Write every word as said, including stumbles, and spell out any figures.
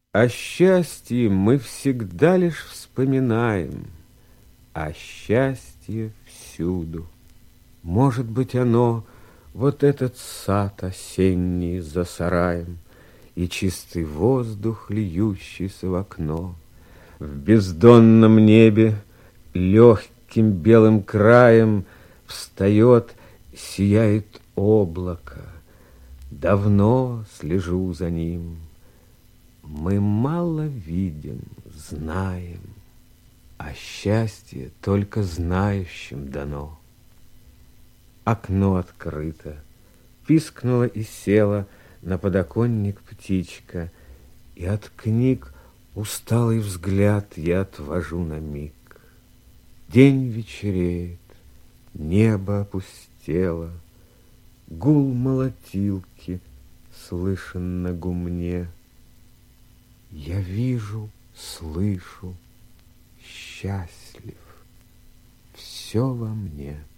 О счастье мы всегда лишь вспоминаем, а счастье всюду. Может быть, оно, вот этот сад осенний за сараем, и чистый воздух, льющийся в окно. В бездонном небе легким белым краем встает, сияет облако. Давно слежу за ним. Мы мало видим, знаем, а счастье только знающим дано. Окно открыто, пискнула и села на подоконник птичка, и от книг усталый взгляд я отвожу на миг. День вечереет, небо опустело, гул молотилки слышен на гумне. Я вижу, слышу, счастлив, все во мне.